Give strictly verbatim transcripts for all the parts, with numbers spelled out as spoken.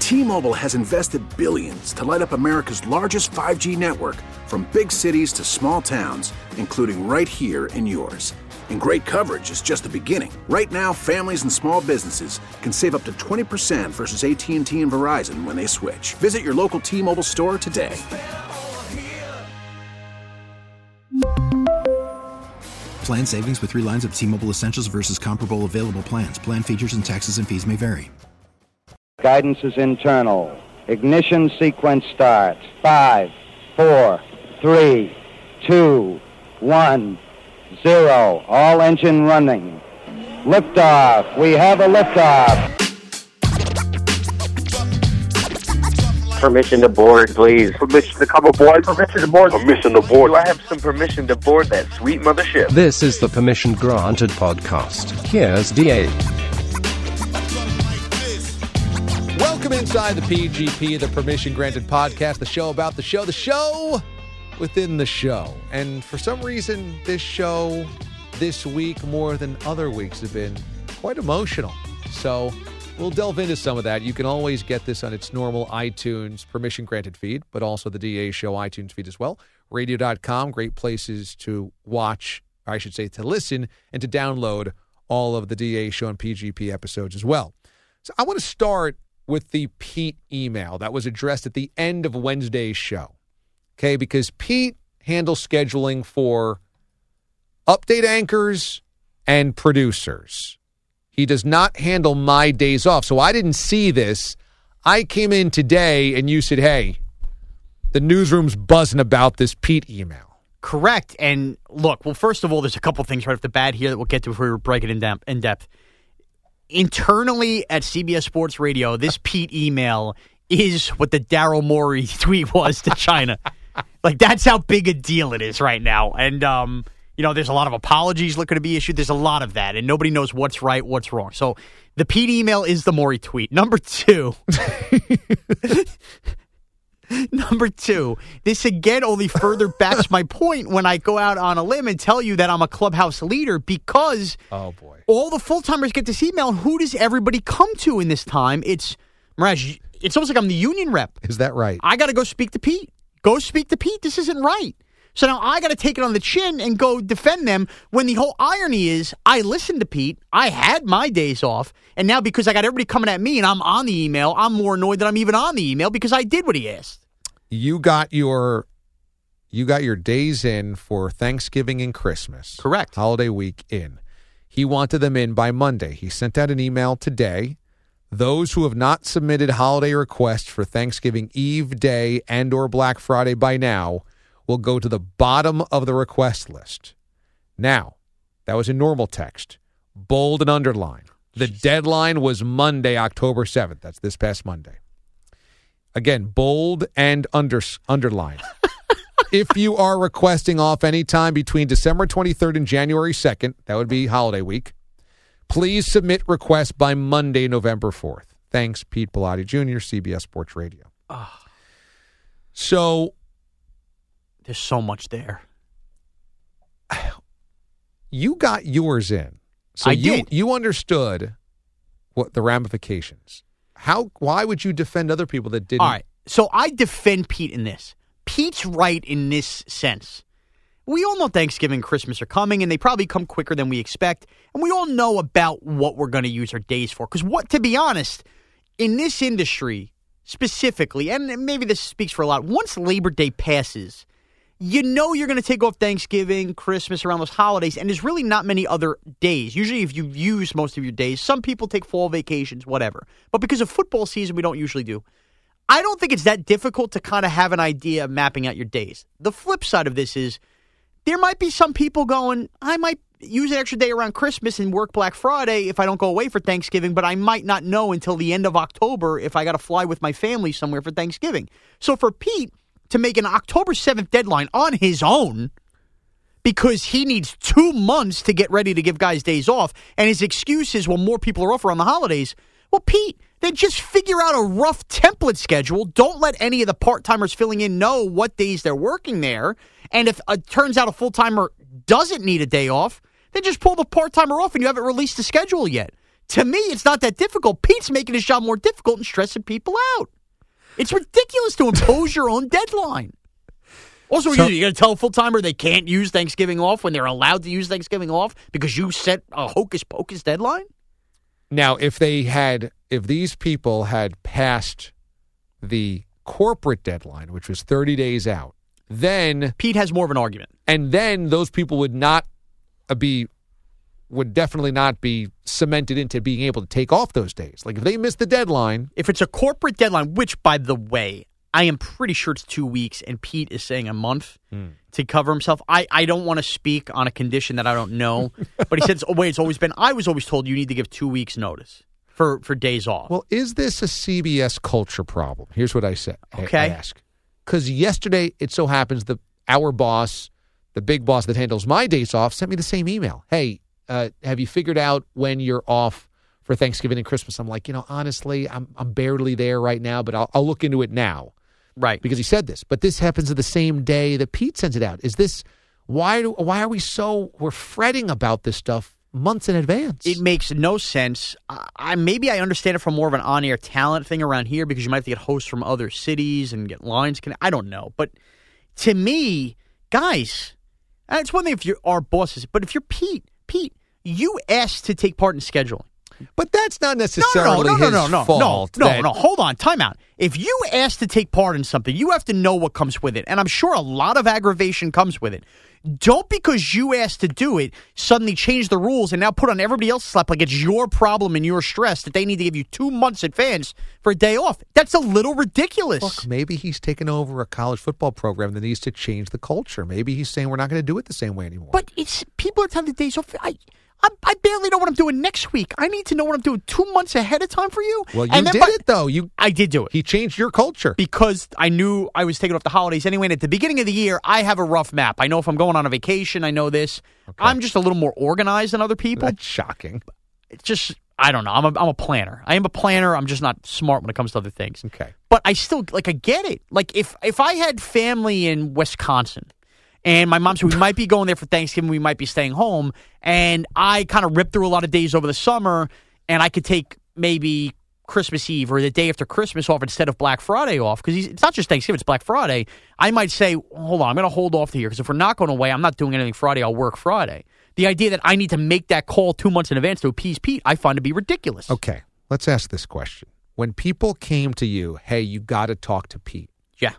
T-Mobile has invested billions to light up America's largest five G network, from big cities to small towns, including right here in yours. And great coverage is just the beginning. Right now, families and small businesses can save up to twenty percent versus A T and T and Verizon when they switch. Visit your local T-Mobile store today. Plan savings with three lines of T-Mobile Essentials versus comparable available plans. Plan features and taxes and fees may vary. Guidance is internal. Ignition sequence starts. Five, four, three, two, one, zero. All engine running. Liftoff. We have a liftoff. Permission to board, please. Permission to come aboard. Permission to board. Permission to board. Do I have some permission to board that sweet mothership? This is the Permission Granted podcast. Here's D A. Welcome inside the P G P, the Permission Granted podcast, the show about the show, the show within the show. And for some reason, this show this week, more than other weeks, have been quite emotional. So we'll delve into some of that. You can always get this on its normal iTunes Permission Granted feed, but also the D A Show iTunes feed as well. radio dot com, great places to watch, or I should say to listen, and to download all of the D A Show and P G P episodes as well. So I want to start with the Pete email that was addressed at the end of Wednesday's show. Okay, because Pete handles scheduling for update anchors and producers. He does not handle my days off. So I didn't see this. I came in today and you said, hey, the newsroom's buzzing about this Pete email. Correct. And look, well, first of all, there's a couple things right off the bat here that we'll get to if we break it in depth. In depth. Internally at C B S Sports Radio, this Pete email is what the Daryl Morey tweet was to China. Like, that's how big a deal it is right now. And, um, you know, there's a lot of apologies looking to be issued. There's a lot of that, and nobody knows what's right, what's wrong. So the Pete email is the Morey tweet. Number two. Number two, this again only further backs my point when I go out on a limb and tell you that I'm a clubhouse leader, because oh boy, all the full-timers get this email. Who does everybody come to in this time? It's, Mirage, it's almost like I'm the union rep. Is that right? I got to go speak to Pete. Go speak to Pete. This isn't right. So now I got to take it on the chin and go defend them, when the whole irony is I listened to Pete. I had my days off. And now because I got everybody coming at me and I'm on the email, I'm more annoyed that I'm even on the email because I did what he asked. You got your you got your days in for Thanksgiving and Christmas. Correct. Holiday week in. He wanted them in by Monday. He sent out an email today. Those who have not submitted holiday requests for Thanksgiving Eve Day and or Black Friday by now will go to the bottom of the request list. Now, that was in normal text. Bold and underline. The deadline was Monday, October seventh. That's this past Monday. Again, bold and under, underline. If you are requesting off any time between December twenty-third and January second, that would be holiday week, please submit requests by Monday, November fourth. Thanks, Pete Bellotti Junior, C B S Sports Radio. Oh. So, there's so much there. You got yours in. So I you, did. You understood what the ramifications. How? Why would you defend other people that didn't? All right. So I defend Pete in this. Pete's right in this sense. We all know Thanksgiving and Christmas are coming, and they probably come quicker than we expect. And we all know about what we're going to use our days for. Because, what, to be honest, in this industry specifically, and maybe this speaks for a lot, once Labor Day passes, you know you're going to take off Thanksgiving, Christmas, around those holidays, and there's really not many other days. Usually if you've used most of your days, some people take fall vacations, whatever. But because of football season, we don't usually do. I don't think it's that difficult to kind of have an idea of mapping out your days. The flip side of this is there might be some people going, I might use an extra day around Christmas and work Black Friday if I don't go away for Thanksgiving, but I might not know until the end of October if I got to fly with my family somewhere for Thanksgiving. So for Pete to make an October seventh deadline on his own, because he needs two months to get ready to give guys days off, and his excuse is, well, more people are off around the holidays. Well, Pete, then just figure out a rough template schedule. Don't let any of the part-timers filling in know what days they're working there. And if it turns out a full-timer doesn't need a day off, then just pull the part-timer off and you haven't released the schedule yet. To me, it's not that difficult. Pete's making his job more difficult and stressing people out. It's ridiculous to impose your own deadline. Also, So- you're going to tell a full-timer they can't use Thanksgiving off when they're allowed to use Thanksgiving off because you set a hocus-pocus deadline? Now, if they had, if these people had passed the corporate deadline, which was thirty days out, then Pete has more of an argument. and then those people would not uh, be, would definitely not be cemented into being able to take off those days. Like if they missed the deadline, If it's a corporate deadline, which, by the way, I am pretty sure it's two weeks, and Pete is saying a month to cover himself. I, I don't want to speak on a condition that I don't know, but he said it's the way it's always been. I was always told you need to give two weeks notice for, for days off. well, is this a C B S culture problem? Here's what I said. I- Okay. I ask. Because yesterday, it so happens that our boss, the big boss that handles my days off, sent me the same email. Hey, uh, have you figured out when you're off for Thanksgiving and Christmas? I'm like, you know, honestly, I'm I'm barely there right now, but I'll, I'll look into it now. Right. Because he said this. But this happens the same day that Pete sends it out. Is this, why do, why are we so, we're fretting about this stuff months in advance? It makes no sense. I, I maybe I understand it from more of an on-air talent thing around here because you might have to get hosts from other cities and get lines. Can I don't know, but to me, guys, uh, it's one thing if you're our bosses, but if you're Pete, Pete, you asked to take part in scheduling. But that's not No, necessarily no, no, no, his no, no, fault. no, no, that- no. Hold on, time out. If you ask to take part in something, you have to know what comes with it, and I'm sure a lot of aggravation comes with it. Don't, because you asked to do it, suddenly change the rules and now put on everybody else's lap like it's your problem and your stress that they need to give you two months advance for a day off. That's a little ridiculous. Look, maybe he's taken over a college football program that needs to change the culture. Maybe he's saying we're not going to do it the same way anymore. But it's people are telling the days off. I, I, I barely know what I'm doing next week. I need to know what I'm doing two months ahead of time for you. well, you And then did by- it, though. You I did do it. He changed your culture. Because I knew I was taking off the holidays anyway. And at the beginning of the year, I have a rough map. I know if I'm going on a vacation, I know this. I'm just a little more organized than other people. That's shocking. It's just, I don't know. I'm a, I'm a planner. I am a planner. I'm just not smart when it comes to other things. Okay. But I still, like, I get it. Like, if, if I had family in Wisconsin, and my mom said we might be going there for Thanksgiving, we might be staying home, and I kind of ripped through a lot of days over the summer, and I could take maybe Christmas Eve or the day after Christmas off instead of Black Friday off, because it's not just Thanksgiving, it's Black Friday. I might say, hold on, I'm going to hold off the year, because if we're not going away, I'm not doing anything Friday, I'll work Friday. The idea that I need to make that call two months in advance to appease Pete, I find to be ridiculous. Okay. Let's ask this question. When people came to you, hey, you got to talk to Pete, Yeah.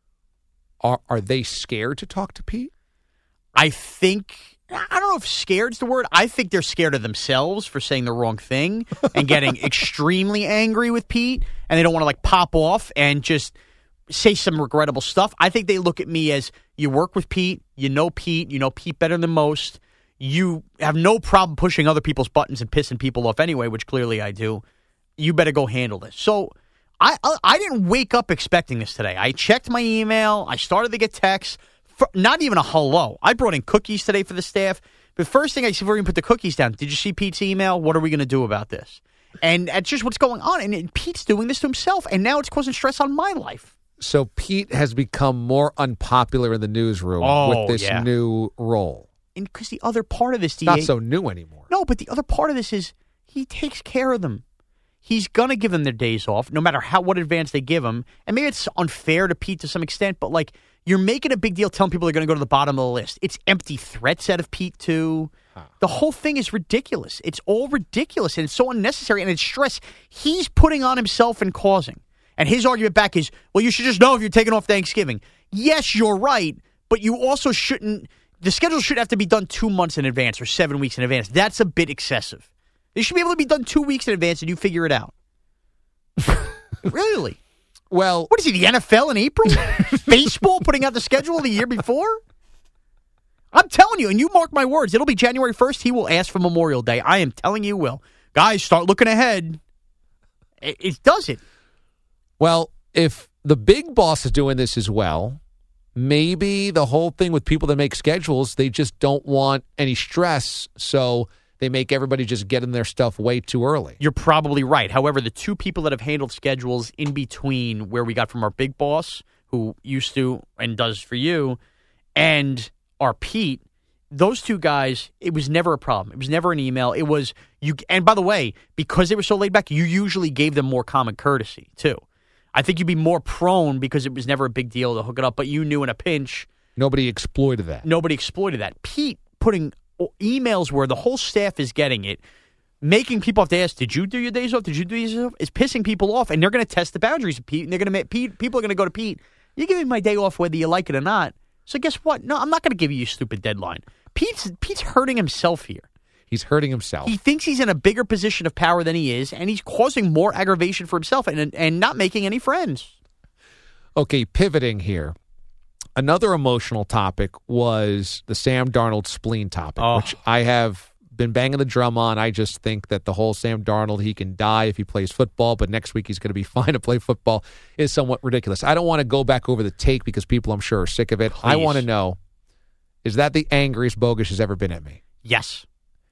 are are they scared to talk to Pete? I think, I don't know if scared's the word. I think they're scared of themselves for saying the wrong thing and getting extremely angry with Pete, and they don't want to like pop off and just say some regrettable stuff. I think they look at me as, you work with Pete, you know Pete, you know Pete better than most. You have no problem pushing other people's buttons and pissing people off anyway, which clearly I do. You better go handle this. So I I, I didn't wake up expecting this today. I checked my email. I started to get texts. For, not even a hello. I brought in cookies today for the staff. The first thing I see before we put the cookies down, did you see Pete's email? What are we going to do about this? And that's just what's going on. And, and Pete's doing this to himself, and now it's causing stress on my life. So Pete has become more unpopular in the newsroom Oh, with this yeah. new role. And because the other part of this, D It's A, not so new anymore. no, but the other part of this is he takes care of them. He's going to give them their days off, no matter how what advance they give them. And maybe it's unfair to Pete to some extent, but like, you're making a big deal telling people they're going to go to the bottom of the list. It's empty threats out of Pete, too. Huh. The whole thing is ridiculous. It's all ridiculous, and it's so unnecessary, and it's stress he's putting on himself and causing. And his argument back is, well, you should just know if you're taking off Thanksgiving. Yes, you're right, but you also shouldn't – the schedule should have to be done two months in advance or seven weeks in advance. That's a bit excessive. They should be able to be done two weeks in advance, and you figure it out. Really? Well, What is he, the N F L in April? Baseball putting out the schedule the year before? I'm telling you, and you mark my words, it'll be January first. He will ask for Memorial Day. I am telling you, Will. Guys, start looking ahead. It, it does it. well, if the big boss is doing this as well, maybe the whole thing with people that make schedules, they just don't want any stress, so they make everybody just get in their stuff way too early. You're probably right. However, the two people that have handled schedules in between where we got from our big boss, who used to and does for you, and our Pete, those two guys, it was never a problem. It was never an email. It was, You and by the way, because they were so laid back, you usually gave them more common courtesy too. I think you'd be more prone because it was never a big deal to hook it up, but you knew in a pinch. Nobody exploited that. Nobody exploited that. Pete putting emails where the whole staff is getting it, making people have to ask, did you do your days off? Did you do your days off? Is pissing people off, and they're going to test the boundaries of Pete, and they're going to make Pete. People are going to go to Pete. You're giving me my day off whether you like it or not. So guess what? No, I'm not going to give you a stupid deadline. Pete's Pete's hurting himself here. He's hurting himself. He thinks he's in a bigger position of power than he is, and he's causing more aggravation for himself and and not making any friends. Okay, pivoting here. Another emotional topic was the Sam Darnold spleen topic, Oh. which I have been banging the drum on. I just think that the whole Sam Darnold, he can die if he plays football, but next week he's going to be fine to play football, is somewhat ridiculous. I don't want to go back over the take because people, I'm sure, are sick of it. Please. I want to know, is that the angriest Bogusch has ever been at me? Yes.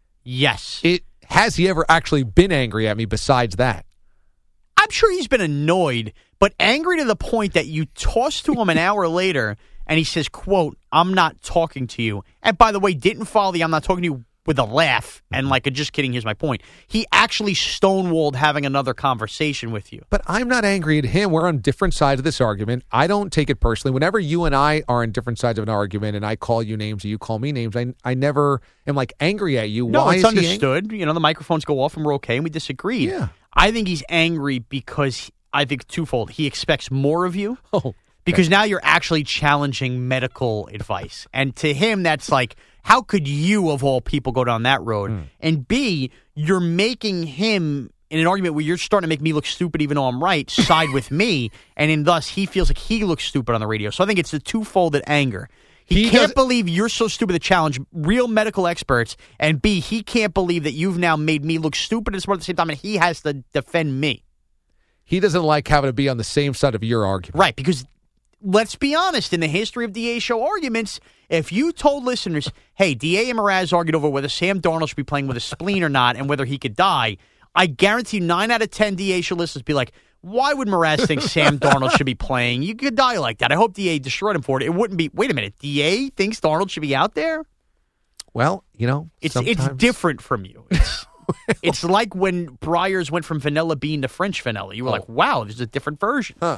Yes. It has he ever actually been angry at me besides that? I'm sure he's been annoyed, but angry to the point that you toss to him an hour later and he says, quote, I'm not talking to you. And by the way, didn't follow the I'm not talking to you with a laugh and like a just kidding, here's my point. He actually stonewalled having another conversation with you. But I'm not angry at him. We're on different sides of this argument. I don't take it personally. Whenever you and I are on different sides of an argument and I call you names or you call me names, I I never am like angry at you. No, Why it's is he ang- understood. You know, the microphones go off and we're okay and we disagreed. Yeah. I think he's angry because he- I think twofold. He expects more of you. Oh, Because now you're actually challenging medical advice. And to him, that's like, how could you, of all people, go down that road? Mm. And B, you're making him, in an argument where you're starting to make me look stupid even though I'm right, side with me. And in thus, he feels like he looks stupid on the radio. So I think it's the twofolded anger. He, He can't does- believe you're so stupid to challenge real medical experts. And B, he can't believe that you've now made me look stupid and smart at the same time, and he has to defend me. he doesn't like having to be on the same side of your argument. Right, because let's be honest, in the history of D A show arguments, if you told listeners, hey, D A and Mraz argued over whether Sam Darnold should be playing with a spleen or not and whether he could die, I guarantee nine out of ten D A show listeners would be like, why would Mraz think Sam Darnold should be playing? You could die like that. I hope D A destroyed him for it. It wouldn't be, wait a minute, D A thinks Darnold should be out there? Well, you know, It's sometimes... it's different from you. It's, it's like when Breyers went from vanilla bean to French vanilla. You were Oh. like, wow, there's a different version. Huh.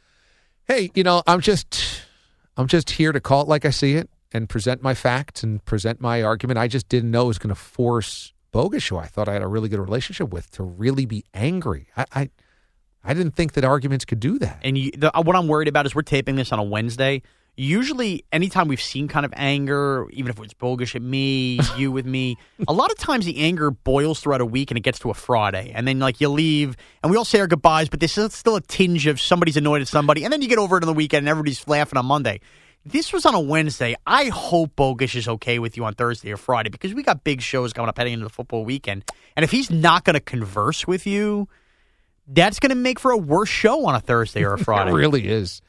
Hey, you know, I'm just, I'm just here to call it like I see it and present my facts and present my argument. I just didn't know it was going to force Bogusch, who I thought I had a really good relationship with, to really be angry. I, I, I didn't think that arguments could do that. And you, the, what I'm worried about is we're taping this on a Wednesday. Usually, anytime we've seen kind of anger, even if it's Bogusch at me, you with me, a lot of times the anger boils throughout a week and it gets to a Friday. And then, like, you leave and we all say our goodbyes, but there's still a tinge of somebody's annoyed at somebody. And then you get over it on the weekend and everybody's laughing on Monday. This was on a Wednesday. I hope Bogusch is okay with you on Thursday or Friday because we got big shows coming up heading into the football weekend. And if he's not going to converse with you, that's going to make for a worse show on a Thursday or a Friday. It really is.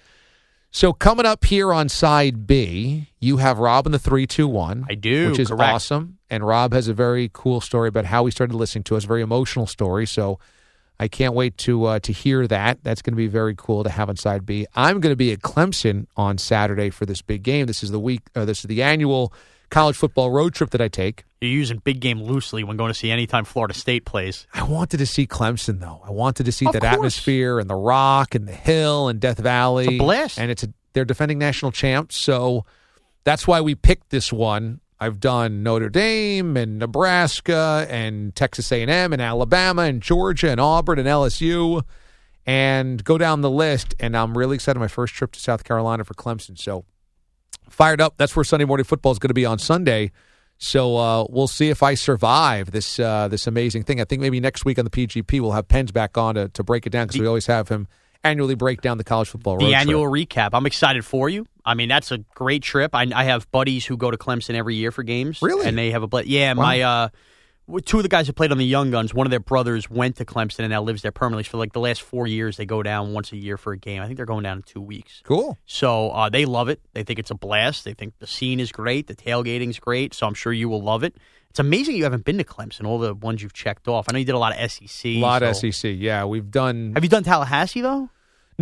So coming up here on side B, you have Rob in the three two one. I do, Which is correct. awesome. And Rob has a very cool story about how he started listening to us, a very emotional story. So I can't wait to uh, to hear that. That's going to be very cool to have on side B. I'm going to be at Clemson on Saturday for this big game. This is the week. Uh, this is the annual college football road trip that I take. You're using big game loosely when going to see anytime Florida State plays. I wanted to see Clemson, though. I wanted to see Of that course. atmosphere and the Rock and the Hill and Death Valley. It's a blast. And it's a, they're defending national champs, so that's why we picked this one. I've done Notre Dame and Nebraska and Texas A and M and Alabama and Georgia and Auburn and L S U and go down the list, and I'm really excited. My first trip to South Carolina for Clemson, so fired up. That's where Sunday Morning Football is going to be on Sunday. So uh, we'll see if I survive this uh, this amazing thing. I think maybe next week on the P G P we'll have Pens back on to, to break it down because we always have him annually break down the college football road The trip. annual recap. I'm excited for you. I mean, that's a great trip. I, I have buddies who go to Clemson every year for games. Really? And they have a bla- yeah. Wow. My uh, two of the guys who played on the Young Guns, one of their brothers went to Clemson and now lives there permanently. For like the last four years, they go down once a year for a game. I think they're going down in two weeks. Cool. So uh, they love it. They think it's a blast. They think the scene is great. The tailgating's great. So I'm sure you will love it. It's amazing you haven't been to Clemson, all the ones you've checked off. I know you did a lot of S E C. A lot so. of S E C. Yeah, we've done. Have you done Tallahassee, though?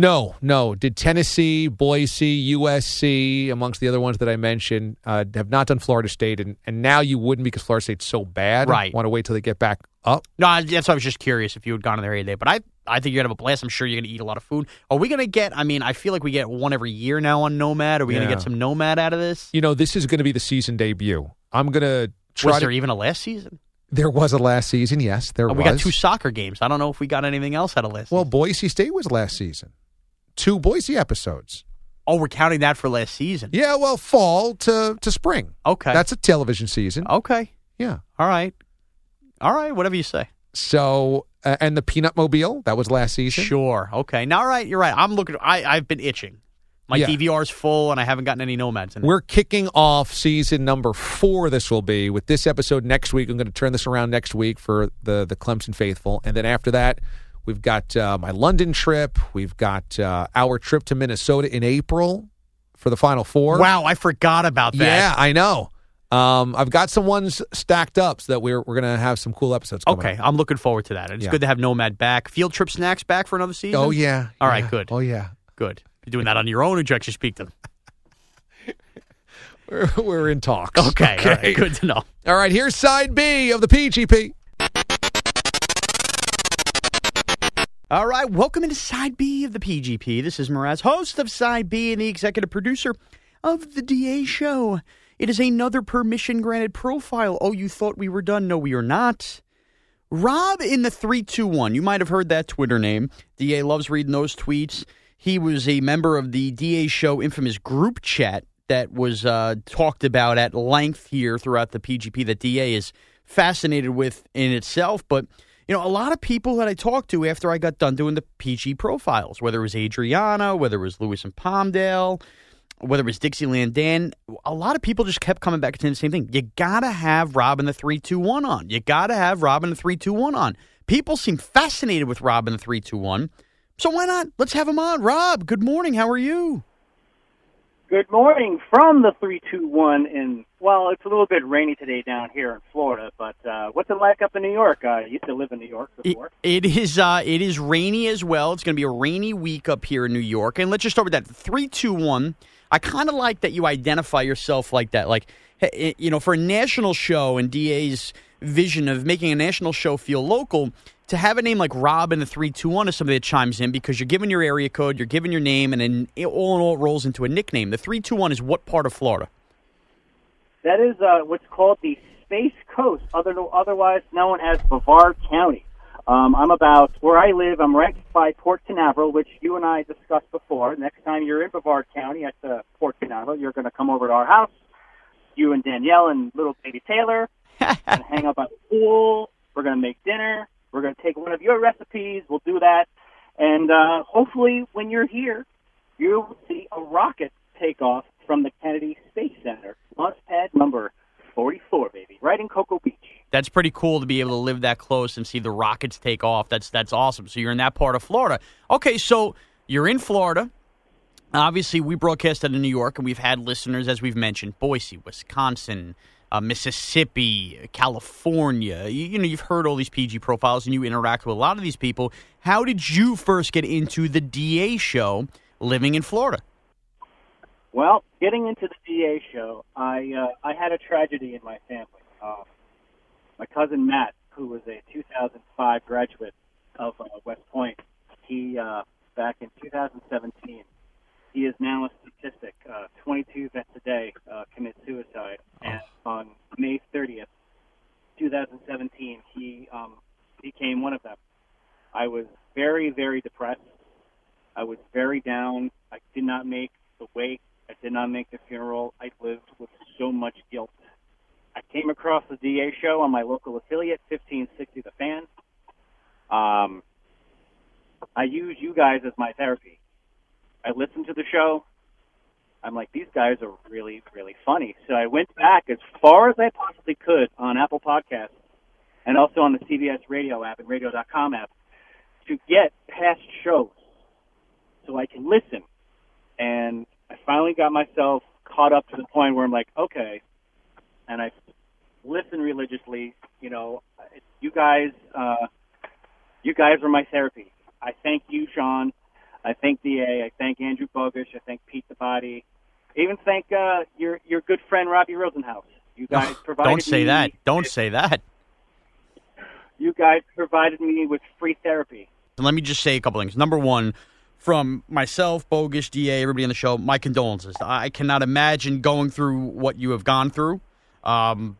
No, no. Did Tennessee, Boise, U S C, amongst the other ones that I mentioned, uh, have not done Florida State, and, and now you wouldn't because Florida State's so bad. Right. Want to wait till they get back up? No, I- that's why I was just curious if you had gone in there any day. But I, I think you're going to have a blast. I'm sure you're going to eat a lot of food. Are we going to get, I mean, I feel like we get one every year now on Nomad. Are we going Yeah. to get some Nomad out of this? You know, this is going to be the season debut. I'm going to try Was to... there even a last season? There was a last season, yes, there Oh, was. we got two soccer games. I don't know if we got anything else out of last Well, season. Boise State was last season. Two Boise episodes. Oh, we're counting that for last season. Yeah, well, fall to, to spring. Okay. That's a television season. Okay. Yeah. All right. All right, whatever you say. So, uh, and the Peanut Mobile, that was last season. Sure. Okay. Now, all right, you're right. I'm looking. I, I've been itching. My Yeah. D V R's full, and I haven't gotten any Nomads in it. We're kicking off season number four, this will be, with this episode next week. I'm going to turn this around next week for the, the Clemson faithful. And then after that, we've got uh, my London trip. We've got uh, our trip to Minnesota in April for the Final Four. Wow, I forgot about that. Yeah, I know. Um, I've got some ones stacked up so that we're we're going to have some cool episodes coming Okay, up. I'm looking forward to that. It's Yeah. good to have Nomad back. Field Trip Snacks back for another season? Oh, yeah. All right, yeah. good. Oh, yeah. Good. You're doing that on your own, or did you actually speak to them? We're, we're in talks. Okay, all right, good to know. All right, here's side B of the P G P. All right, welcome into Side B of the P G P. This is Mraz, host of Side B and the executive producer of the D A Show. It is another permission-granted profile. Oh, you thought we were done? No, we are not. Rob in the three two one. You might have heard that Twitter name. D A loves reading those tweets. He was a member of the D A Show infamous group chat that was uh, talked about at length here throughout the P G P that D A is fascinated with in itself. But, you know, a lot of people that I talked to after I got done doing the P G profiles, whether it was Adriana, whether it was Lewis and Palmdale, whether it was Dixieland Dan, a lot of people just kept coming back to the same thing. You got to have Rob in the three two one on. You got to have Rob in the three two one on. People seem fascinated with Rob in the three two one. So why not? Let's have him on. Rob, good morning. How are you? Good morning from the three two one. And, well, it's a little bit rainy today down here in Florida, but uh, what's it like up in New York? I used to live in New York before. It, it is uh, it is rainy as well. It's going to be a rainy week up here in New York. And let's just start with that. three two one, I kind of like that you identify yourself like that. Like, hey, you know, for a national show and D A's vision of making a national show feel local, to have a name like Rob in the three two one is somebody that chimes in because you're giving your area code, you're giving your name, and then it all in all rolls into a nickname. The three two one is what part of Florida? That is uh, what's called the Space Coast, other, otherwise known as Brevard County. Um, I'm about, where I live, I'm right by Port Canaveral, which you and I discussed before. Next time you're in Brevard County at the Port Canaveral, you're going to come over to our house, you and Danielle and little baby Taylor, and hang up at the pool. We're going to make dinner. We're going to take one of your recipes. We'll do that. And uh, hopefully when you're here, you will see a rocket take off from the Kennedy Space Center. Launch pad number forty-four, baby, right in Cocoa Beach. That's pretty cool to be able to live that close and see the rockets take off. That's that's awesome. So you're in that part of Florida. Okay, so you're in Florida. Obviously, we broadcast out of New York, and we've had listeners, as we've mentioned, Boise, Wisconsin, uh, Mississippi, California. You, you know, you've heard all these P G profiles, and you interact with a lot of these people. How did you first get into the D A show living in Florida? Well, getting into the D A show, I uh, I had a tragedy in my family. Uh, my cousin Matt, who was a two thousand five graduate of uh, West Point, he uh, back in two thousand seventeen, he is now a statistic. Uh, twenty-two vets a day uh, commit suicide, and on May thirtieth, two thousand seventeen, he um, became one of them. I was very, very depressed. I was very down. I did not make the wake. I did not make the funeral. I lived with so much guilt. I came across the D A show on my local affiliate, fifteen sixty The Fan. Um, I use you guys as my therapy. I listened to the show. I'm like, these guys are really, really funny. So I went back as far as I possibly could on Apple Podcasts and also on the C B S Radio app and radio dot com app to get past shows so I can listen. And I finally got myself caught up to the point where I'm like, okay, and I listen religiously. You know, you guys, uh, you guys were my therapy. I thank you, Sean. I thank D A. I thank Andrew Bogusch. I thank Pete the Body. I even thank uh, your your good friend Robbie Rosenhaus. You guys oh, provided Don't say me that. Don't with, say that. You guys provided me with free therapy. And let me just say a couple things. Number one, from myself, Bogusch, D A, everybody on the show, my condolences. I cannot imagine going through what you have gone through. Um,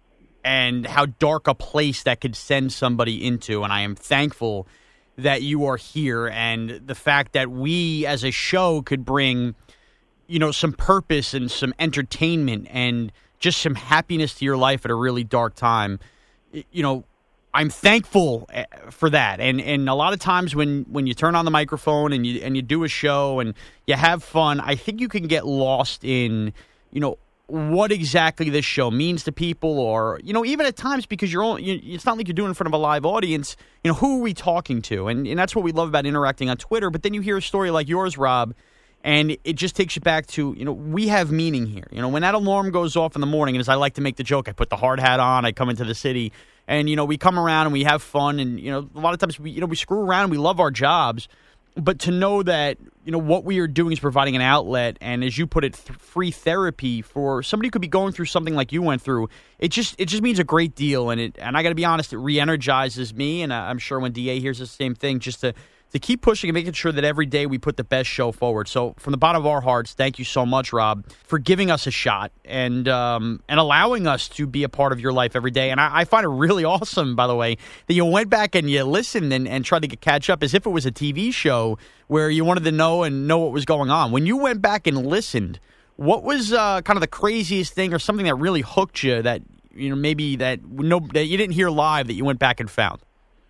and how dark a place that could send somebody into. And I am thankful that you are here and the fact that we as a show could bring, you know, some purpose and some entertainment and just some happiness to your life at a really dark time. You know, I'm thankful for that. And and a lot of times when, when you turn on the microphone and you and you do a show and you have fun, I think you can get lost in, you know, what exactly this show means to people, or, you know, even at times because you're all, you, it's not like you're doing it in front of a live audience, you know, who are we talking to? And, and that's what we love about interacting on Twitter. But then you hear a story like yours, Rob, and it just takes you back to, you know, we have meaning here. You know, when that alarm goes off in the morning, and as I like to make the joke, I put the hard hat on, I come into the city, and, you know, we come around and we have fun, and, you know, a lot of times we, you know, we screw around and we love our jobs. But to know that, you know, what we are doing is providing an outlet and, as you put it, th- free therapy for somebody who could be going through something like you went through, it just it just means a great deal. And it and I got to be honest, it re-energizes me, and I'm sure when D A hears the same thing, just to, to keep pushing and making sure that every day we put the best show forward. So from the bottom of our hearts, thank you so much, Rob, for giving us a shot and um, and allowing us to be a part of your life every day. And I, I find it really awesome, by the way, that you went back and you listened and, and tried to get, catch up as if it was a T V show where you wanted to know and know what was going on. When you went back and listened, what was uh, kind of the craziest thing or something that really hooked you that, you know, maybe that no that you didn't hear live that you went back and found?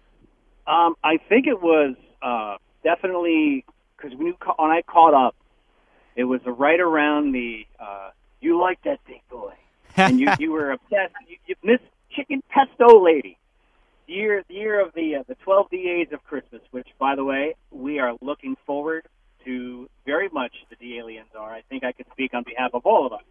Um, I think it was uh, definitely because when, you ca- when I caught up, it was right around the uh, you like that big boy, and you, you were obsessed. You, you Miss Chicken Pesto Lady, the year the year of the uh, the twelve D As of Christmas, which, by the way, we are looking forward to very much. The D aliens are. I think I can speak on behalf of all of us.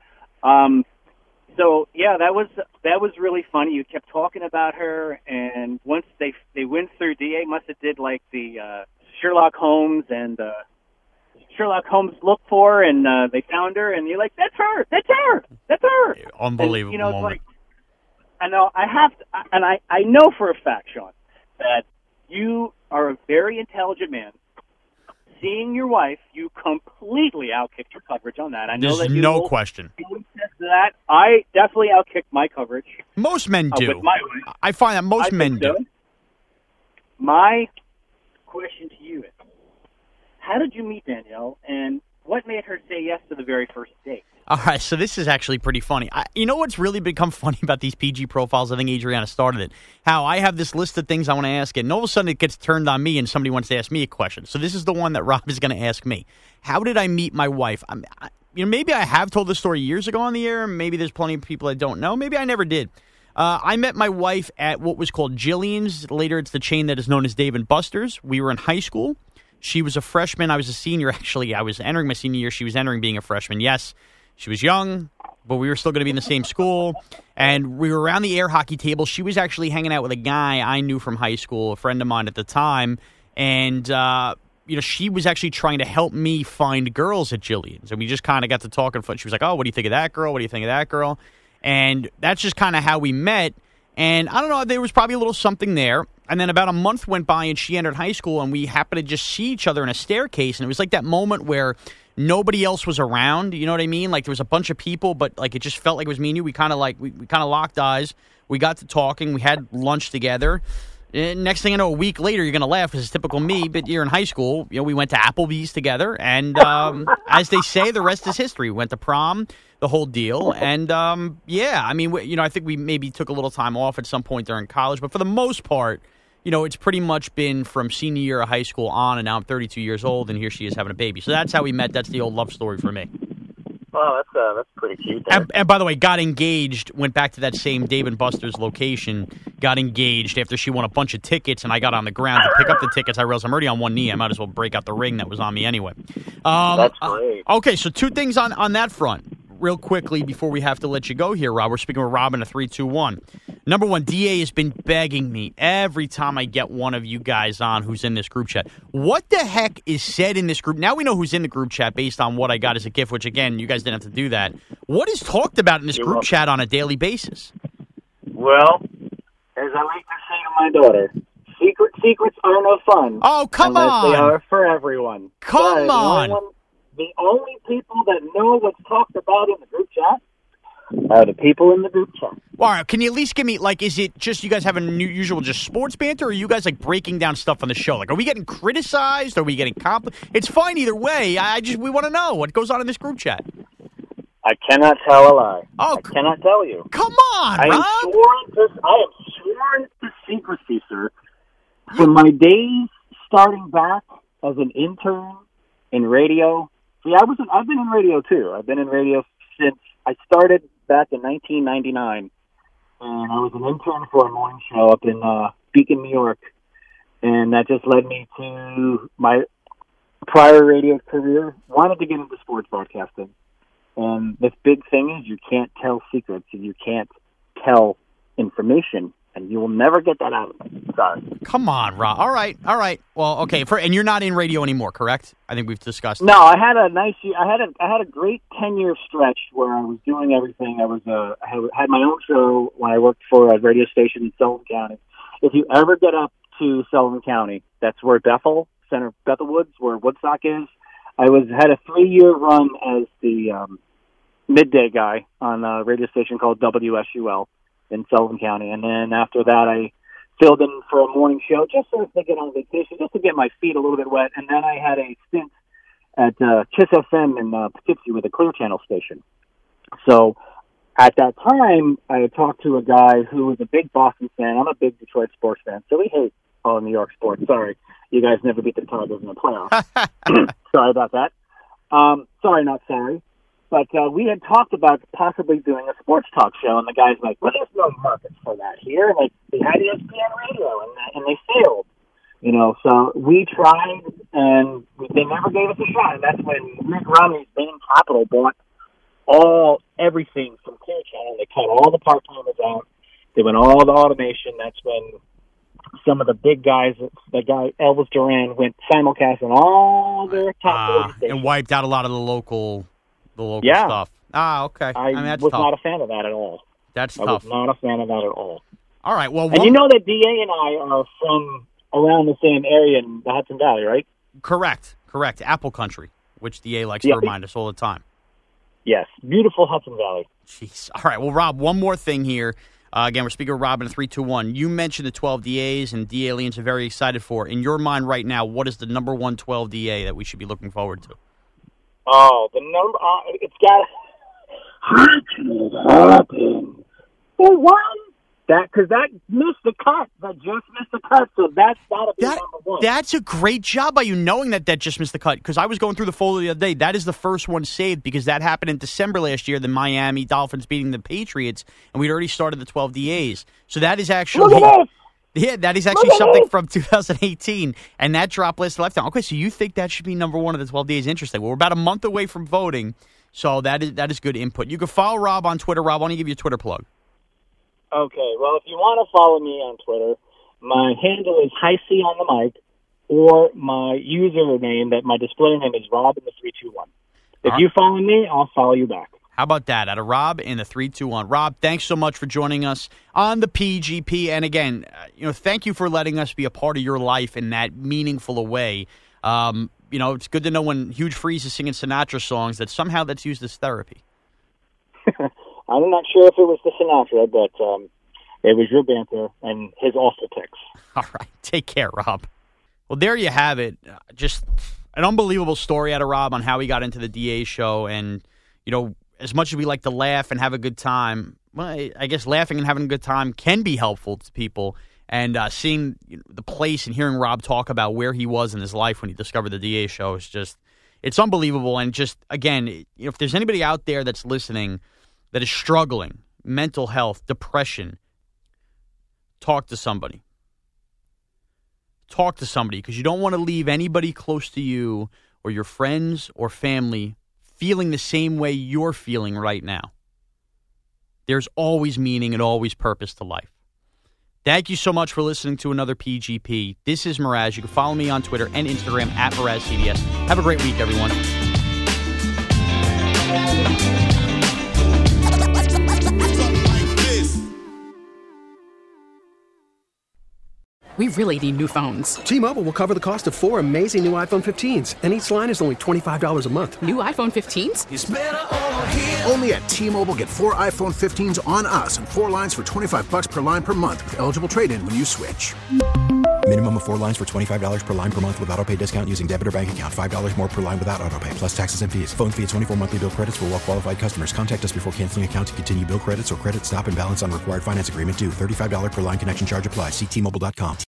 Um. So yeah, that was that was really funny. You kept talking about her, and once they they went through, D A must have did like the uh, Sherlock Holmes and uh, Sherlock Holmes look for, and uh, they found her, and you're like, that's her, that's her, that's her. Unbelievable and, you know, moment. Like, I know I have, to, and I I know for a fact, Sean, that you are a very intelligent man. Seeing your wife, you completely outkicked your coverage on that. I know There's that you no will, question. You will test that. I definitely outkicked my coverage. Most men uh, do. with my wife. I find that most I men so. do. My question to you is, how did you meet Danielle, and what made her say yes to the very first date? All right, so this is actually pretty funny. I, you know what's really become funny about these P G profiles? I think Adriana started it. How I have this list of things I want to ask, and all of a sudden it gets turned on me, and somebody wants to ask me a question. So this is the one that Rob is going to ask me. How did I meet my wife? I, I, you know, maybe I have told this story years ago on the air. Maybe there's plenty of people that don't know. Maybe I never did. Uh, I met my wife at what was called Jillian's. Later, it's the chain that is known as Dave and Buster's. We were in high school. She was a freshman. I was a senior. Actually, I was entering my senior year. She was entering being a freshman. Yes. She was young, but we were still going to be in the same school, and we were around the air hockey table. She was actually hanging out with a guy I knew from high school, a friend of mine at the time, and uh, you know, she was actually trying to help me find girls at Jillian's, and we just kind of got to talking. She was like, "Oh, what do you think of that girl? What do you think of that girl?" And that's just kind of how we met. And I don't know, there was probably a little something there. And then about a month went by, and she entered high school, and we happened to just see each other in a staircase, and it was like that moment where nobody else was around, you know what I mean? Like, there was a bunch of people, but, like, it just felt like it was me and you. We kind of, like, we, we kind of locked eyes. We got to talking. We had lunch together. And next thing I know, a week later, you're going to laugh because it's typical me, but you're in high school. You know, we went to Applebee's together, and um, as they say, the rest is history. We went to prom, the whole deal, and, um, yeah, I mean, we, you know, I think we maybe took a little time off at some point during college, but for the most part, you know, it's pretty much been from senior year of high school on, and now I'm thirty-two years old, and here she is having a baby. So that's how we met. That's the old love story for me. Well, that's uh, that's pretty cute. And, and by the way, got engaged, went back to that same Dave and Buster's location, got engaged after she won a bunch of tickets, and I got on the ground to pick up the tickets. I realized I'm already on one knee. I might as well break out the ring that was on me anyway. Um, that's great. Uh, okay, so two things on, on that front. real quickly before we have to let you go here, Rob. We're speaking with Rob in a three two one. Number one, D A has been begging me every time I get one of you guys on who's in this group chat. What the heck is said in this group? Now we know who's in the group chat based on what I got as a gift, which, again, you guys didn't have to do that. What is talked about in this You're group welcome. chat on a daily basis? Well, as I like to say to my daughter, secret secrets are no fun. Oh, come unless on. they are for everyone. Come but on. The only, one, the only people that know what's talked about in the group chat are the people in the group chat. All right, can you at least give me, like, is it just you guys having new, usual just sports banter, or are you guys, like, breaking down stuff on the show? Like, are we getting criticized? Are we getting compl- It's fine either way. I just, we want to know what goes on in this group chat. I cannot tell a lie. Oh, I cannot tell you. Come on, I am Rob. sworn to, I am sworn to secrecy, sir. From my days starting back as an intern in radio. See, I was. I've been in radio too. I've been in radio since I started back in nineteen ninety-nine, and I was an intern for a morning show up in uh, Beacon, New York, and that just led me to my prior radio career. Wanted to get into sports broadcasting. And this big thing is you can't tell secrets and you can't tell information, and you will never get that out of me. Sorry. Come on, Rob. All right, all right. Well, okay. For and you're not in radio anymore, correct? I think we've discussed. No, I had a nice. I had a. I had a great ten year stretch where I was doing everything. I was. Uh, I had, had my own show when I worked for a radio station in Sullivan County. If you ever get up to Sullivan County, that's where Bethel, center of Bethel Woods, where Woodstock is. I was had a three year run as the um, midday guy on a radio station called W S U L in Sullivan County, and then after that, I filled in for a morning show just so to get on vacation, just to get my feet a little bit wet. And then I had a stint at uh, Kiss F M in uh, Poughkeepsie with a Clear Channel station. So at that time, I had talked to a guy who was a big Boston fan. I'm a big Detroit sports fan, so we hate all New York sports. Sorry, you guys never beat the Tigers in the playoffs. Sorry about that. Um, sorry, not sorry. But uh, we had talked about possibly doing a sports talk show, and the guy's like, well, there's no market for that here. And like, they had E S P N radio, and, and they failed. You know, so we tried, and they never gave us a shot. And that's when Mitt Romney's Bain Capital bought all, everything from Clear Channel. They cut all the part-timers out. They went all the automation. That's when some of the big guys, the guy Elvis Duran, went simulcast on all their top uh, forty stations. And wiped out a lot of the local, the local Yeah. stuff. Ah, okay. I, I mean, that's was tough. not a fan of that at all. That's I tough. was not a fan of that at all. All right. Well, And one- you know that D A and I are from around the same area in the Hudson Valley, right? correct, correct. Apple Country, which D A likes Yeah. to remind us all the time. Yes. Beautiful Hudson Valley. Jeez. All right. Well, Rob, one more thing here. Uh, again, we're speaking with Rob in three two one. You mentioned the twelve D As, and D A-Aliens are very excited for. In your mind right now, what is the number one twelve D A that we should be looking forward to? Oh, the number, uh, it's got to happen. For one, that, because that missed the cut. That just missed the cut, so that's got to be That, number one. that's a great job by you knowing that that just missed the cut, because I was going through the folder the other day. That is the first one saved because that happened in December last year, the Miami Dolphins beating the Patriots, and we'd already started the twelve D As. So that is actually... Look at this! Yeah, that is actually Look at something this! from two thousand eighteen, and that drop list left down. Okay, so you think that should be number one of the twelve days? Interesting. Well, we're about a month away from voting, so that is that is good input. You can follow Rob on Twitter. Rob, why don't you give your Twitter plug? Okay, well, if you want to follow me on Twitter, my handle is Hi C on the mic, or my username, that my display name is Rob in the three two one. If All you follow me, I'll follow you back. How about that? Out of Rob in the three two one. Rob, thanks so much for joining us on the P G P. And again, uh, you know, thank you for letting us be a part of your life in that meaningful a way. Um, you know, it's good to know when Huge Freeze is singing Sinatra songs that somehow that's used as therapy. I'm not sure if it was the Sinatra, but um, it was your banter and his awful picks. All right. Take care, Rob. Well, there you have it. Uh, just an unbelievable story out of Rob on how he got into the D A show. And, you know, as much as we like to laugh and have a good time, well, I guess laughing and having a good time can be helpful to people. And uh, seeing you know, the place and hearing Rob talk about where he was in his life when he discovered the D A show is just, it's unbelievable. And just, again, you know, if there's anybody out there that's listening that is struggling, mental health, depression, talk to somebody. Talk to somebody, because you don't want to leave anybody close to you or your friends or family feeling the same way you're feeling right now. There's always meaning and always purpose to life. Thank you so much for listening to another P G P. This is Miraz. You can follow me on Twitter and Instagram at MirazCBS. Have a great week, everyone. We really need new phones. T-Mobile will cover the cost of four amazing new iPhone fifteens, and each line is only twenty-five dollars a month. New iPhone fifteens? It's better over here. Only at T-Mobile, get four iPhone fifteens on us and four lines for twenty-five dollars per line per month with eligible trade-in when you switch. Minimum of four lines for twenty-five dollars per line per month with autopay discount using debit or bank account. five dollars more per line without autopay, plus taxes and fees. Phone fee at twenty-four monthly bill credits for well-qualified customers. Contact us before canceling account to continue bill credits or credit stop and balance on required finance agreement due. thirty-five dollars per line connection charge applies. See T Mobile dot com.